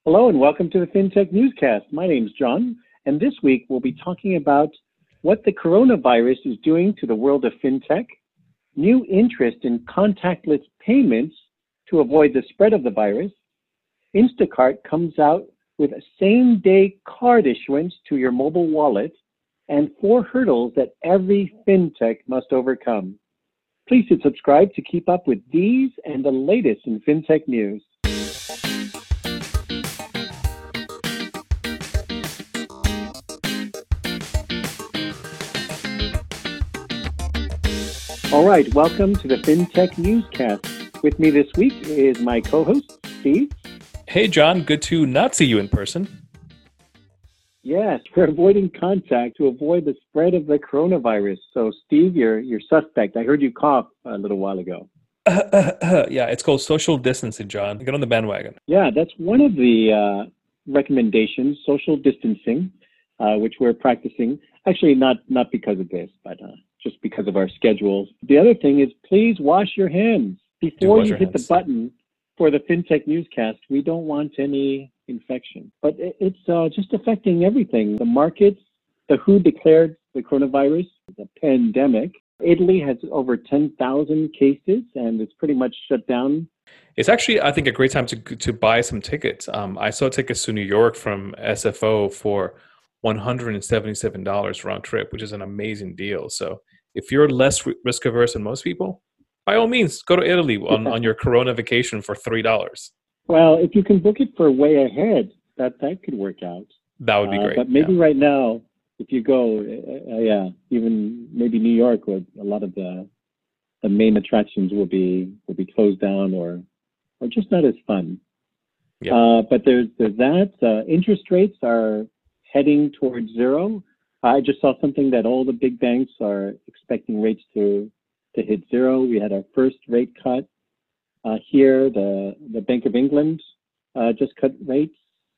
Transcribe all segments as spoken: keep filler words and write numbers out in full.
Hello and welcome to the FinTech Newscast. My name's John, and this week we'll be talking about what the coronavirus is doing to the world of FinTech, new interest in contactless payments to avoid the spread of the virus, Instacart comes out with a same-day card issuance to your mobile wallet, and four hurdles that every FinTech must overcome. Please hit subscribe to keep up with these and the latest in FinTech news. All right, welcome to the FinTech Newscast. With me this week is my co-host, Steve. Hey, John. Good to not see you in person. Yes, we're avoiding contact to avoid the spread of the coronavirus. So, Steve, you're, you're suspect. I heard you cough a little while ago. Uh, uh, uh, yeah, it's called social distancing, John. Get on the bandwagon. Yeah, that's one of the uh, recommendations, social distancing, uh, which we're practicing. Actually, not, not because of this, but uh, just because of our schedules. The other thing is please wash your hands. Before you hit hands. the button for the FinTech Newscast, we don't want any infection. But it's uh, just affecting everything. The markets, the W H O declared the coronavirus a pandemic. Italy has over ten thousand cases, and it's pretty much shut down. It's actually, I think, a great time to to buy some tickets. Um, I saw tickets to New York from S F O for one hundred seventy-seven dollars round trip, which is an amazing deal. So if you're less risk averse than most people, by all means, go to Italy on, on your Corona vacation for three dollars. Well, if you can book it for way ahead, that, that could work out. That would be uh, great. But maybe yeah. right now, if you go, uh, uh, yeah, even maybe New York, where a lot of the the main attractions will be will be closed down or or just not as fun. Yeah. Uh, but there's there's that. Uh, interest rates are heading towards zero. I just saw something that all the big banks are expecting rates to to hit zero. We had our first rate cut uh, here. The the Bank of England uh, just cut rates.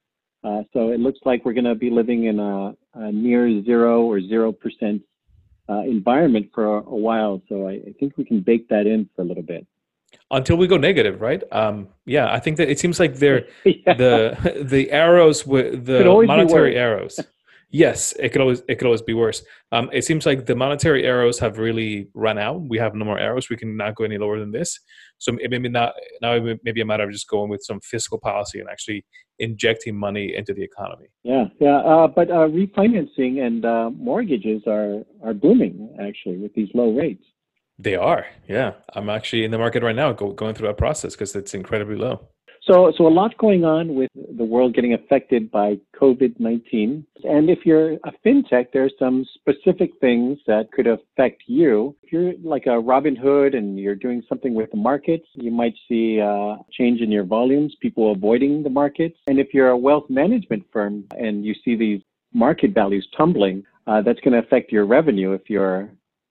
Uh, so it looks like we're going to be living in a, a near zero or zero percent uh, environment for a, a while. So I, I think we can bake that in for a little bit. Until we go negative, right? Um, yeah, I think that it seems like they're yeah. the the arrows with the monetary arrows. Yes, it could always it could always be worse. Um, it seems like the monetary arrows have really run out. We have no more arrows. We can not go any lower than this. So it maybe not now. It may be a matter of just going with some fiscal policy and actually injecting money into the economy. Yeah, yeah. Uh, but uh, refinancing and uh, mortgages are are booming actually with these low rates. They are. Yeah, I'm actually in the market right now, go, going through that process because it's incredibly low. So, so a lot going on with the world getting affected by COVID nineteen. And if you're a fintech, there are some specific things that could affect you. If you're like a Robinhood and you're doing something with the markets, you might see a change in your volumes, people avoiding the markets. And if you're a wealth management firm and you see these market values tumbling, uh, that's going to affect your revenue if you're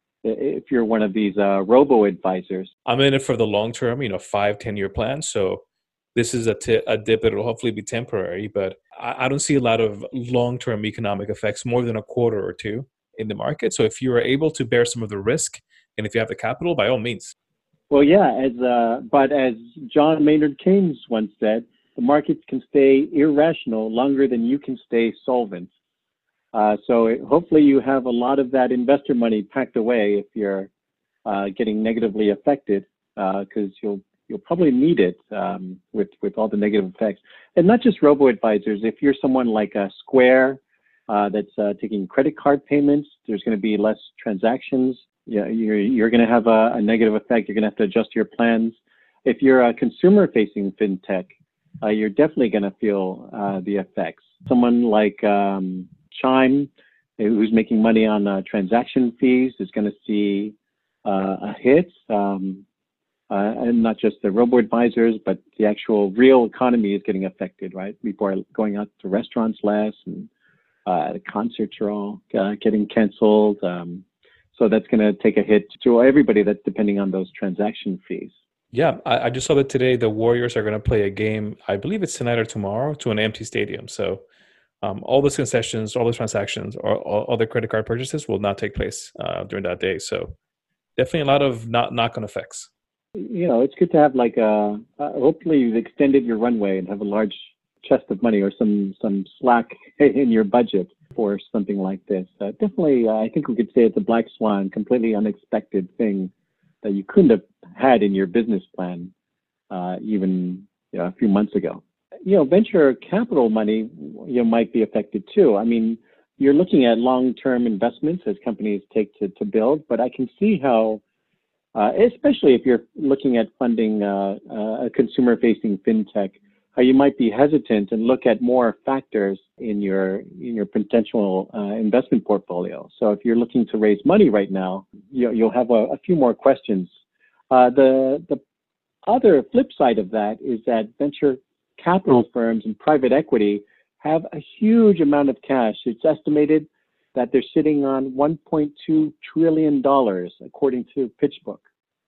if you're one of these uh, robo-advisors. I'm in it for the long term, you know, five, ten year plan. So this is a, t- a dip. It'll hopefully be temporary, but I, I don't see a lot of long-term economic effects more than a quarter or two in the market. So if you are able to bear some of the risk and if you have the capital, by all means. Well, yeah, as uh, but as John Maynard Keynes once said, the markets can stay irrational longer than you can stay solvent. Uh, so it, hopefully you have a lot of that investor money packed away if you're uh, getting negatively affected, because uh, you'll you'll probably need it um, with with all the negative effects. And not just robo-advisors. If you're someone like a Square uh, that's uh, taking credit card payments, there's going to be less transactions. Yeah, you're you're going to have a, a negative effect. You're going to have to adjust your plans. If you're a consumer-facing fintech, uh, you're definitely going to feel uh, the effects. Someone like um, Chime, who's making money on uh, transaction fees, is going to see uh, a hit. Um, uh, and not just the robo-advisors, but the actual real economy is getting affected, right? People are going out to restaurants less, and uh, the concerts are all uh, getting canceled. Um, so that's going to take a hit to everybody that's depending on those transaction fees. Yeah, I, I just saw that today the Warriors are going to play a game, I believe it's tonight or tomorrow, to an empty stadium. So Um, all those concessions, all those transactions, or all other credit card purchases will not take place uh, during that day. So definitely a lot of not knock-on effects. You know, it's good to have like a, uh, hopefully you've extended your runway and have a large chest of money or some, some slack in your budget for something like this. Uh, definitely, uh, I think we could say it's a black swan, completely unexpected thing that you couldn't have had in your business plan uh, even you know, a few months ago. You know, venture capital money, you know, might be affected too. I mean, you're looking at long-term investments as companies take to, to build, but I can see how, uh, especially if you're looking at funding uh, uh, a consumer-facing fintech, how you might be hesitant and look at more factors in your in your potential uh, investment portfolio. So if you're looking to raise money right now, you, you'll have a, a few more questions. Uh, the the other flip side of that is that venture capital firms and private equity have a huge amount of cash. It's estimated that they're sitting on one point two trillion dollars, according to PitchBook.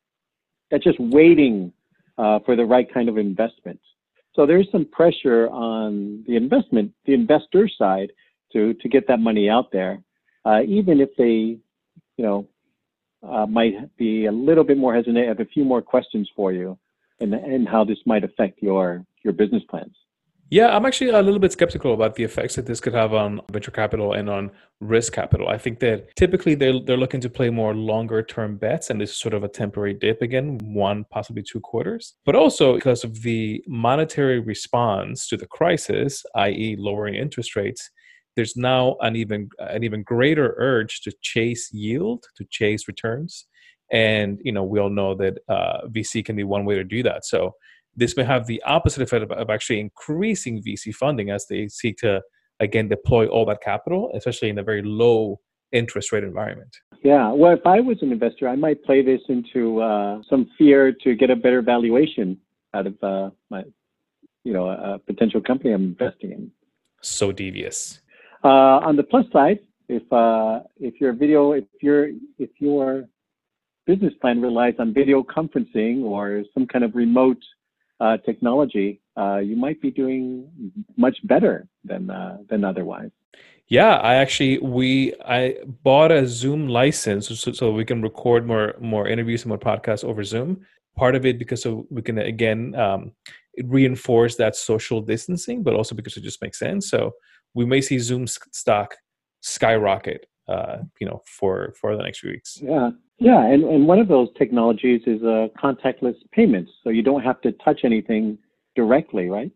That's just waiting uh, for the right kind of investment. So there's some pressure on the investment, the investor side, to to get that money out there, uh, even if they, you know, uh, might be a little bit more hesitant. I have a few more questions for you, and and how this might affect your your business plans. Yeah, I'm actually a little bit skeptical about the effects that this could have on venture capital and on risk capital. I think that typically they're, they're looking to play more longer term bets, and this is sort of a temporary dip again, one, possibly two quarters. But also because of the monetary response to the crisis, that is lowering interest rates, there's now an even an even greater urge to chase yield, to chase returns. And, you know, we all know that uh, V C can be one way to do that. So this may have the opposite effect of, of actually increasing V C funding as they seek to, again, deploy all that capital, especially in a very low interest rate environment. Yeah, well, if I was an investor, I might play this into uh, some fear to get a better valuation out of uh, my, you know, a potential company I'm investing in. So devious. Uh, on the plus side, if uh, if your video, if your if your business plan relies on video conferencing or some kind of remote Uh, technology, uh, you might be doing much better than uh, than otherwise. Yeah, I actually we I bought a Zoom license so, so we can record more more interviews and more podcasts over Zoom. Part of it because of, we can again um, reinforce that social distancing, but also because it just makes sense. So we may see Zoom stock skyrocket, uh, you know, for for the next few weeks. Yeah. Yeah, and, and one of those technologies is uh, contactless payments, so you don't have to touch anything directly, right?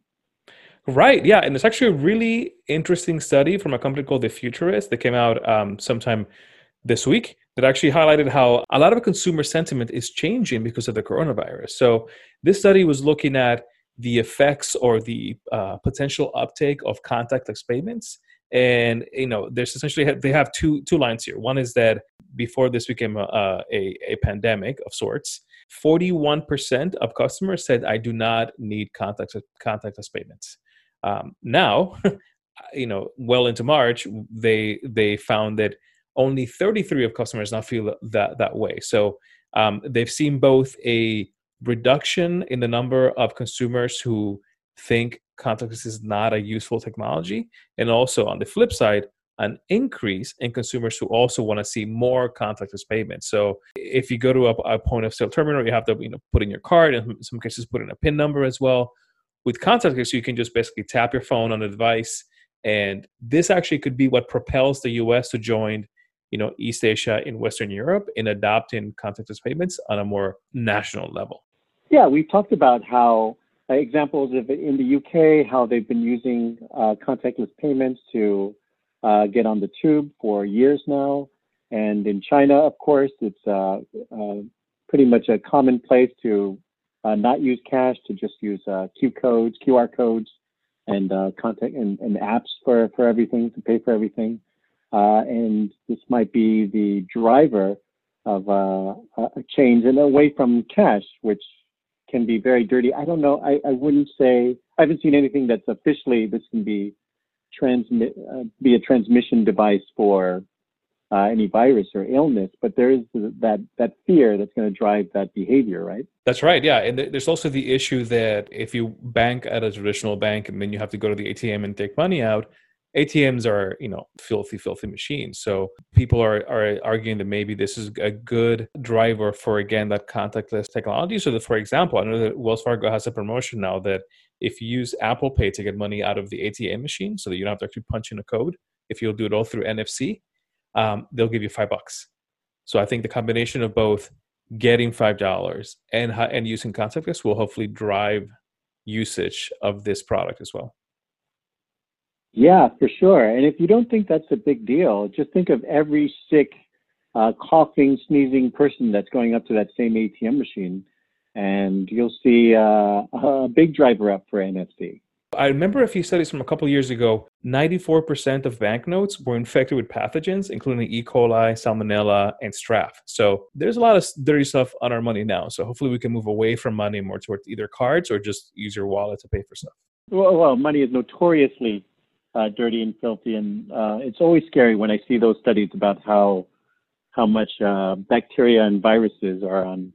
Right, yeah, and it's actually a really interesting study from a company called The Futurist that came out um, sometime this week that actually highlighted how a lot of consumer sentiment is changing because of the coronavirus. So this study was looking at the effects or the uh, potential uptake of contactless payments. And, you know, there's essentially, they have two two lines here. One is that before this became a, a, a pandemic of sorts, forty-one percent of customers said, I do not need contactless, contactless payments. Um, now, you know, well into March, they they found that only thirty-three of customers now feel that, that way. So um, they've seen both a reduction in the number of consumers who think contactless is not a useful technology, and also on the flip side, an increase in consumers who also want to see more contactless payments. So if you go to a, a point of sale terminal, you have to, you know, put in your card, and in some cases put in a PIN number as well. With contactless, you can just basically tap your phone on the device, and this actually could be what propels the U S to join, you know, East Asia and Western Europe in adopting contactless payments on a more national level. Yeah, we talked about how uh, examples of in the U K, how they've been using uh, contactless payments to uh, get on the tube for years now. And in China, of course, it's uh, uh, pretty much a commonplace to uh, not use cash, to just use uh, Q codes, Q R codes, and uh, contact and, and apps for, for everything, to pay for everything. Uh, and this might be the driver of uh, a change and away from cash, which can be very dirty. I don't know. I, I wouldn't say, I haven't seen anything that's officially this can be transmit uh, be a transmission device for uh, any virus or illness, but there is that that fear that's going to drive that behavior, right? That's right. Yeah, and there's also the issue that if you bank at a traditional bank and then you have to go to the A T M and take money out, A T Ms are, you know, filthy, filthy machines. So people are, are arguing that maybe this is a good driver for, again, that contactless technology. So that, for example, I know that Wells Fargo has a promotion now that if you use Apple Pay to get money out of the A T M machine so that you don't have to actually punch in a code, if you'll do it all through N F C, um, they'll give you five bucks. So I think the combination of both getting five dollars and, and using contactless will hopefully drive usage of this product as well. Yeah, for sure. And if you don't think that's a big deal, just think of every sick, uh, coughing, sneezing person that's going up to that same A T M machine, and you'll see uh, a big driver up for N F C. I remember a few studies from a couple of years ago, ninety-four percent of banknotes were infected with pathogens, including E. coli, Salmonella, and Staph. So there's a lot of dirty stuff on our money now. So hopefully we can move away from money more towards either cards or just use your wallet to pay for stuff. Well, well money is notoriously uh, dirty and filthy, and uh, it's always scary when I see those studies about how how much uh, bacteria and viruses are on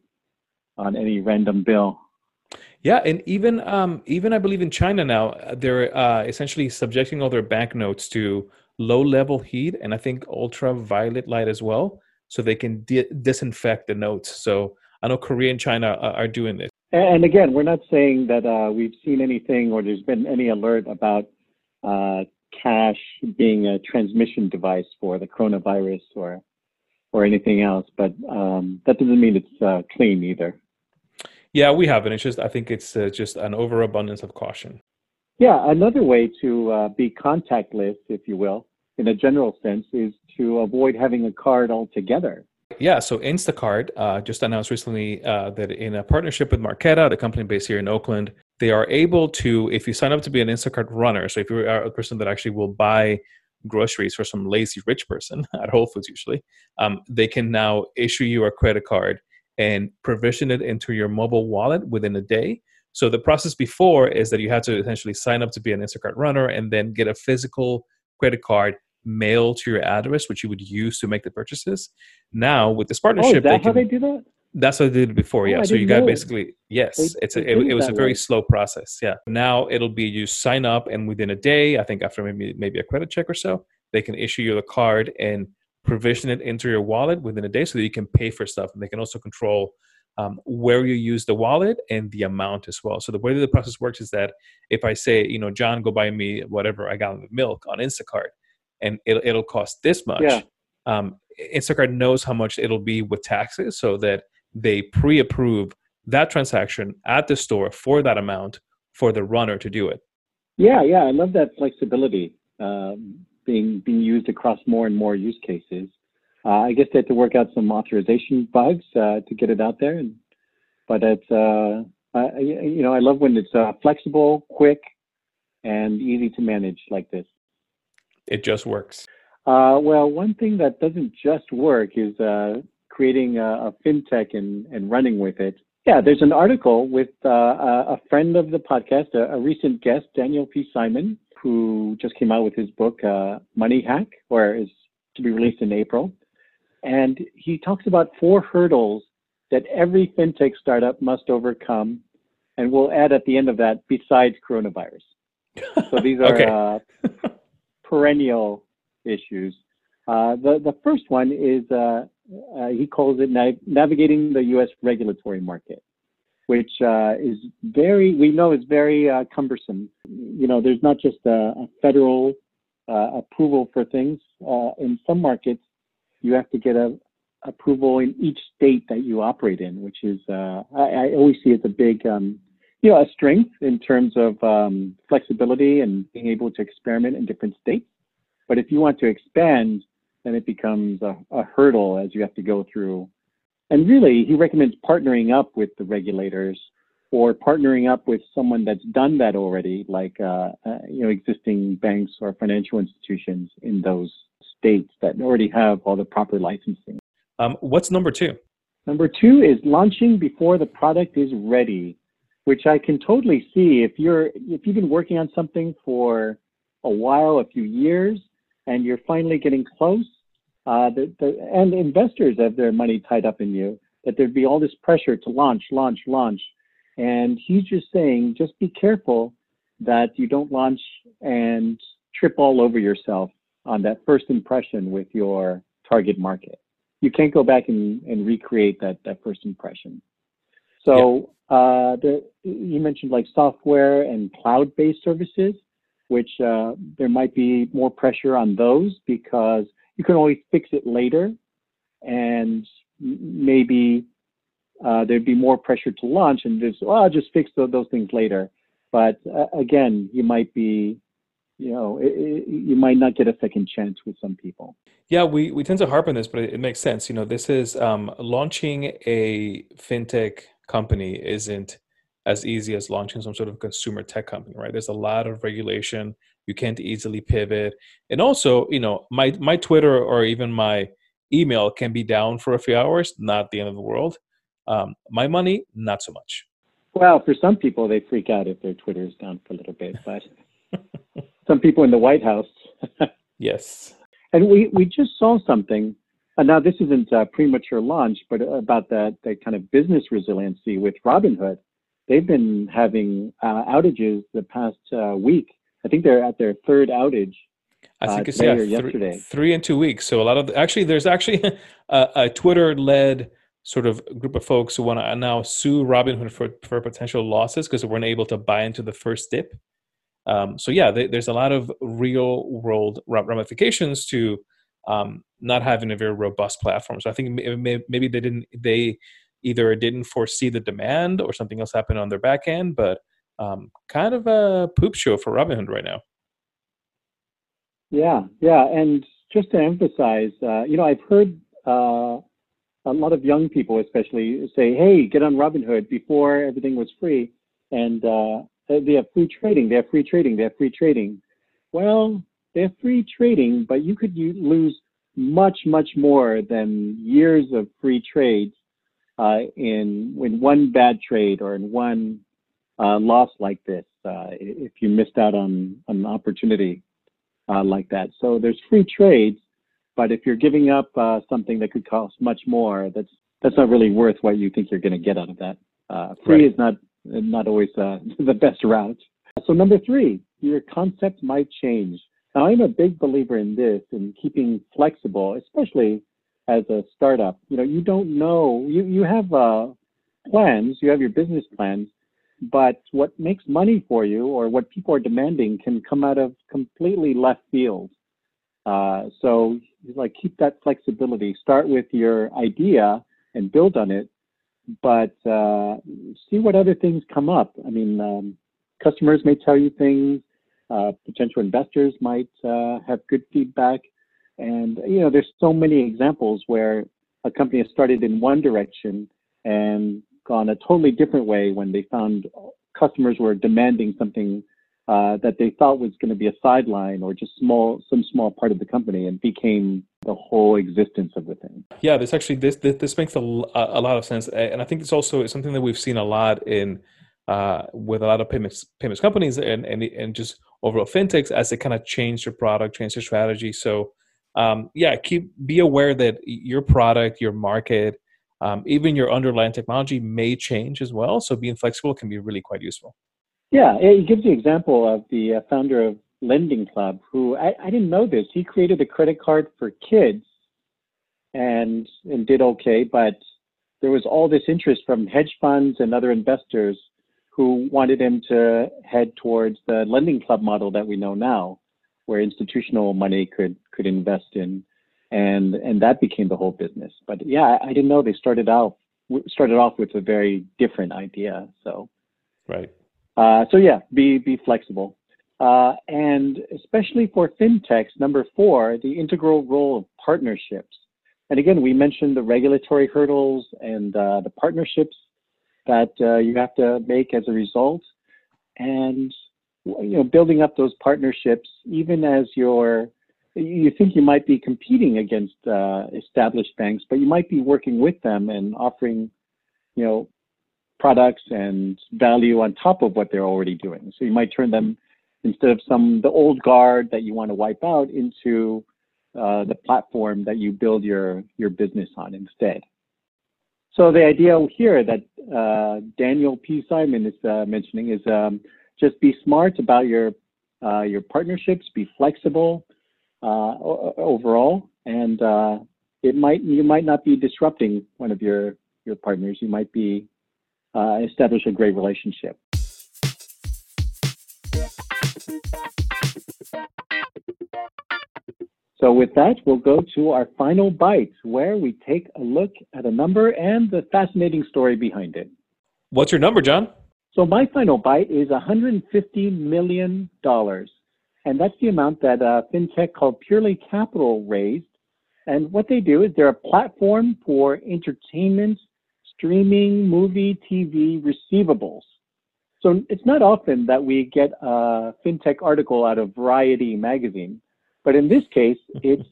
on any random bill. Yeah, and even um, even I believe in China now, they're uh, essentially subjecting all their banknotes to low-level heat and I think ultraviolet light as well, so they can di- disinfect the notes. So I know Korea and China are, are doing this. And again, we're not saying that uh, we've seen anything or there's been any alert about uh, cash being a transmission device for the coronavirus or or anything else, but um, that doesn't mean it's uh, clean either. Yeah, we haven't. It's just, I think it's uh, just an overabundance of caution. Yeah, another way to uh, be contactless, if you will, in a general sense, is to avoid having a card altogether. Yeah, so Instacart uh, just announced recently uh, that in a partnership with Marqeta, the company based here in Oakland, they are able to, if you sign up to be an Instacart runner, so if you're a person that actually will buy groceries for some lazy rich person at Whole Foods usually, um, they can now issue you a credit card and provision it into your mobile wallet within a day. So the process before is that you had to essentially sign up to be an Instacart runner and then get a physical credit card mailed to your address, which you would use to make the purchases. Now with this partnership, oh, is that they how can, they do that? That's what they did before, oh, yeah. I So you got basically, yes, they, it's they a, it, it was a very way. slow process, yeah. Now it'll be you sign up and within a day, I think after maybe maybe a credit check or so, they can issue you the card and provision it into your wallet within a day so that you can pay for stuff. And they can also control um, where you use the wallet and the amount as well. So the way that the process works is that if I say, you know, John, go buy me whatever a gallon of milk on Instacart, and it'll, it'll cost this much. Yeah. Um, Instacart knows how much it'll be with taxes so that they pre-approve that transaction at the store for that amount for the runner to do it. Yeah, yeah, I love that flexibility uh, being being used across more and more use cases. Uh, I guess they had to work out some authorization bugs uh, to get it out there, and, but it's uh, I, you know I love when it's uh, flexible, quick, and easy to manage like this. It just works. Uh, well, one thing that doesn't just work is uh, creating a, a fintech and, and running with it. Yeah, there's an article with uh, a friend of the podcast, a, a recent guest, Daniel P. Simon, who just came out with his book, uh, Money Hack, or is to be released in April. And he talks about four hurdles that every fintech startup must overcome. And we'll add at the end of that, besides coronavirus. So these are okay. uh, perennial issues. Uh, the, the first one is, uh, uh, he calls it na- navigating the U S regulatory market, which uh, is very, we know is very uh, cumbersome. You know, there's not just a, a federal uh, approval for things. Uh, in some markets, you have to get a approval in each state that you operate in, which is, uh, I, I always see as a big, um, you know, a strength in terms of um, flexibility and being able to experiment in different states. But if you want to expand, then it becomes a, a hurdle as you have to go through. And really, he recommends partnering up with the regulators or partnering up with someone that's done that already, like uh, uh, you know, existing banks or financial institutions in those states that already have all the proper licensing. Um, what's number two? Number two is launching before the product is ready, which I can totally see. If you're if you've been working on something for a while, a few years, and you're finally getting close, uh, the, the, and investors have their money tied up in you, that there'd be all this pressure to launch, launch, launch. And he's just saying, just be careful that you don't launch and trip all over yourself on that first impression with your target market. You can't go back and, and recreate that, that first impression. So yeah. uh, the, you mentioned like software and cloud-based services, which uh, there might be more pressure on those because you can always fix it later, and maybe uh, there'd be more pressure to launch and just, well, I'll just fix those, those things later. But uh, again, you might be, you know, it, it, you might not get a second chance with some people. Yeah, we, we tend to harp on this, but it, it makes sense. You know, this is um, launching a fintech company isn't as easy as launching some sort of consumer tech company, right? There's a lot of regulation. You can't easily pivot. And also, you know, my, my Twitter or even my email can be down for a few hours, not the end of the world. Um, my money, not so much. Well, for some people, they freak out if their Twitter is down for a little bit, but some people in the White House. Yes. And we, we just saw something, and now this isn't a premature launch, but about that, that kind of business resiliency with Robinhood. They've been having uh, outages the past uh, week. I think they're at their third outage. I think uh, it's yeah, or three, yesterday. three in two weeks. So a lot of the, actually, there's actually a, a Twitter-led sort of group of folks who want to now sue Robinhood for for potential losses because they weren't able to buy into the first dip. Um, so yeah, they, there's a lot of real-world ramifications to um, not having a very robust platform. So I think maybe they didn't they either didn't foresee the demand or something else happened on their back end, but um, kind of a poop show for Robinhood right now. Yeah, yeah, and just to emphasize, uh, you know, I've heard uh, a lot of young people, especially, say, "Hey, get on Robinhood before everything was free, and uh, they have free trading. They have free trading. They have free trading." Well, they have free trading, but you could you lose much, much more than years of free trades uh, in in one bad trade or in one uh, loss like this. Uh, if you missed out on an opportunity. Uh, like that. So there's free trades, but if you're giving up uh, something that could cost much more, that's that's not really worth what you think you're going to get out of that. Uh, free right. is not not always uh, the best route. So number three, your concept might change. Now I'm a big believer in this, in keeping flexible, especially as a startup. You know, you don't know, you, you have uh, plans, you have your business plans, but what makes money for you or what people are demanding can come out of completely left field. Uh, so like keep that flexibility. Start with your idea and build on it, but uh, see what other things come up. I mean, um, customers may tell you things, uh, potential investors might uh, have good feedback. And, you know, there's so many examples where a company has started in one direction and gone a totally different way when they found customers were demanding something uh, that they thought was going to be a sideline or just small, some small part of the company, and became the whole existence of the thing. Yeah, this actually this this, this makes a, a lot of sense, and I think it's also something that we've seen a lot in uh, with a lot of payments payments companies and and and just overall fintechs as they kind of change their product, change their strategy. So um, yeah, keep be aware that your product, your market. Um, even your underlying technology may change as well, so being flexible can be really quite useful. Yeah, it gives you an example of the uh, founder of Lending Club, who I, I didn't know this. He created a credit card for kids and and did okay, but there was all this interest from hedge funds and other investors who wanted him to head towards the Lending Club model that we know now, where institutional money could could invest in. And and that became the whole business. But yeah, I didn't know they started out started off with a very different idea. So, right. Uh, so yeah, be be flexible, uh, and especially for fintechs. Number four, the integral role of partnerships. And again, we mentioned the regulatory hurdles and uh, the partnerships that uh, you have to make as a result, and you know, building up those partnerships even as you're you think you might be competing against uh, established banks, but you might be working with them and offering, you know, products and value on top of what they're already doing. So you might turn them, instead of some the old guard that you want to wipe out, into uh, the platform that you build your your business on instead. So the idea here that uh, Daniel P. Simon is uh, mentioning is um, just be smart about your uh, your partnerships, be flexible uh, o- overall, and uh, it might you might not be disrupting one of your your partners. You might be uh, establish a great relationship. So with that, we'll go to our final bite, where we take a look at a number and the fascinating story behind it. What's your number, John? So my final bite is one hundred fifty million dollars. And that's the amount that a fintech called Purely Capital raised. And what they do is they're a platform for entertainment, streaming, movie, T V receivables. So it's not often that we get a fintech article out of Variety magazine. But in this case, it's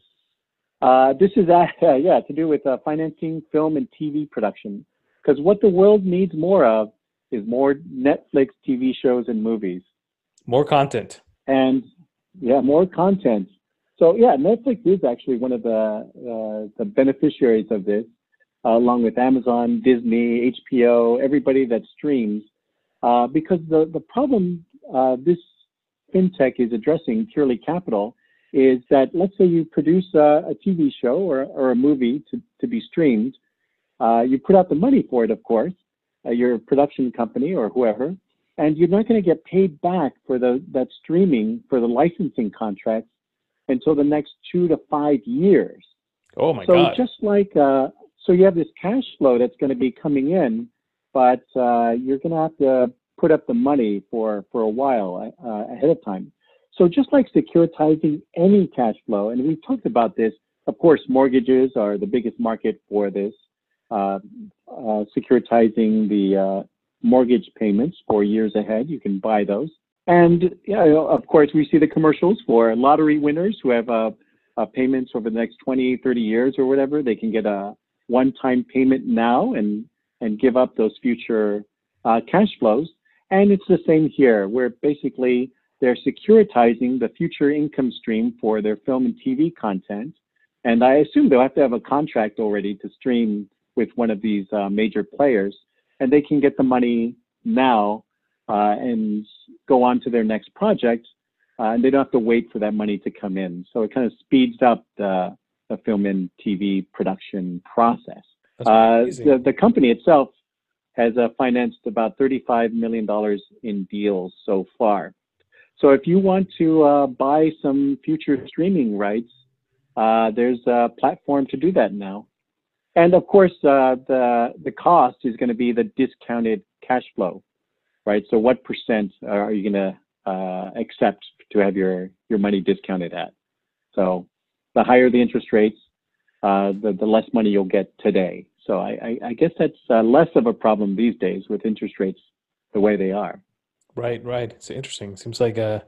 uh, this is uh, yeah to do with uh, financing film and T V production. Because what the world needs more of is more Netflix T V shows and movies. More content. And yeah, more content. So yeah, Netflix is actually one of the uh, the beneficiaries of this, uh, along with Amazon, Disney, H B O, everybody that streams. Uh, because the the problem uh, this fintech is addressing, Purely Capital, is that let's say you produce a, a T V show or, or a movie to, to be streamed. Uh, you put out the money for it, of course, uh, your production company or whoever, and you're not going to get paid back for the that streaming, for the licensing contracts until the next two to five years. Oh my so God. So just like, uh, so you have this cash flow that's going to be coming in, but uh, you're going to have to put up the money for, for a while uh, ahead of time. So just like securitizing any cash flow, and we've talked about this, of course, mortgages are the biggest market for this, uh, uh, securitizing the uh, mortgage payments for years ahead. You can buy those. And yeah, of course, we see the commercials for lottery winners who have uh, uh, payments over the next twenty, thirty years or whatever. They can get a one-time payment now and, and give up those future uh, cash flows. And it's the same here, where basically they're securitizing the future income stream for their film and T V content. And I assume they'll have to have a contract already to stream with one of these uh, major players. And they can get the money now uh, and go on to their next project. Uh, and they don't have to wait for that money to come in. So it kind of speeds up the, the film and T V production process. Uh, the, the company itself has uh, financed about thirty-five million dollars in deals so far. So if you want to uh, buy some future streaming rights, uh, there's a platform to do that now. And of course, uh, the the cost is going to be the discounted cash flow, right? So what percent are you going to uh, accept to have your, your money discounted at? So the higher the interest rates, uh, the, the less money you'll get today. So I, I, I guess that's uh, less of a problem these days with interest rates the way they are. Right, right. It's interesting. It seems like uh,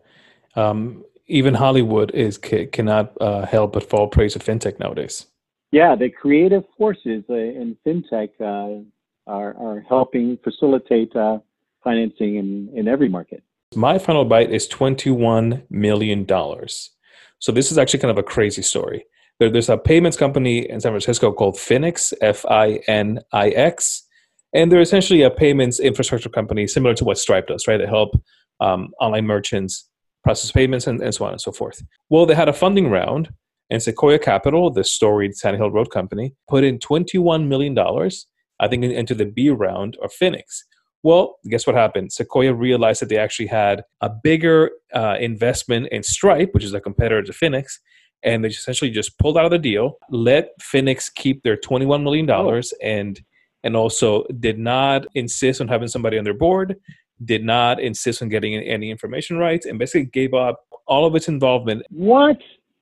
um, even Hollywood is cannot uh, help but fall praise of fintech nowadays. Yeah, the creative forces uh, in fintech uh, are, are helping facilitate uh, financing in, in every market. My final bite is twenty-one million dollars. So this is actually kind of a crazy story. There, there's a payments company in San Francisco called Finix, F I N I X. And they're essentially a payments infrastructure company similar to what Stripe does, right? They help um, online merchants process payments and, and so on and so forth. Well, they had a funding round, and Sequoia Capital, the storied Sand Hill Road company, put in twenty-one million dollars, I think, into the B round of Finix. Well, guess what happened? Sequoia realized that they actually had a bigger uh, investment in Stripe, which is a competitor to Finix, and they essentially just pulled out of the deal, let Finix keep their twenty-one million dollars, oh. and and also did not insist on having somebody on their board, did not insist on getting any information rights, and basically gave up all of its involvement. What?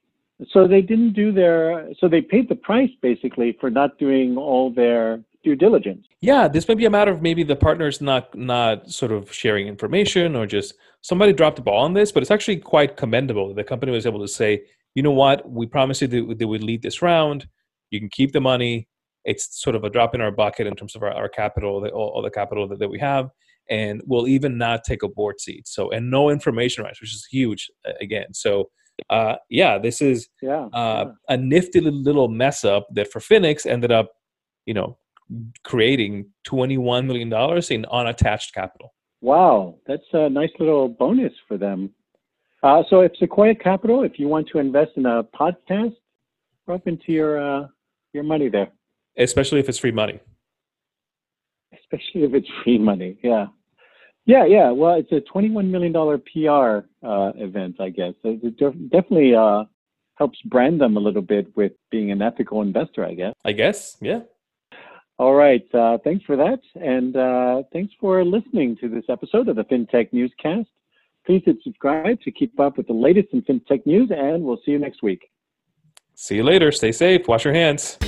So they didn't do their, so they paid the price basically for not doing all their due diligence. Yeah, this may be a matter of maybe the partners not not sort of sharing information, or just somebody dropped the ball on this, but it's actually quite commendable that the company was able to say, you know what, we promised you that they would lead this round, you can keep the money. It's sort of a drop in our bucket in terms of our, our capital, the, all, all the capital that, that we have, and we'll even not take a board seat. So, and no information rights, which is huge again. So, uh, yeah, this is yeah, uh, yeah. a nifty little mess up that for Finix ended up, you know, creating twenty-one million dollars in unattached capital. Wow, that's a nice little bonus for them. Uh, so if Sequoia Capital, if you want to invest in a podcast, we're open to your uh, your money there. Especially if it's free money. Especially if it's free money, yeah. Yeah, yeah. Well, it's a twenty-one million dollars P R uh, event, I guess. So it def- definitely uh, helps brand them a little bit with being an ethical investor, I guess. I guess, yeah. All right. Uh, thanks for that. And uh, thanks for listening to this episode of the FinTech Newscast. Please hit subscribe to keep up with the latest in FinTech news, and we'll see you next week. See you later. Stay safe. Wash your hands.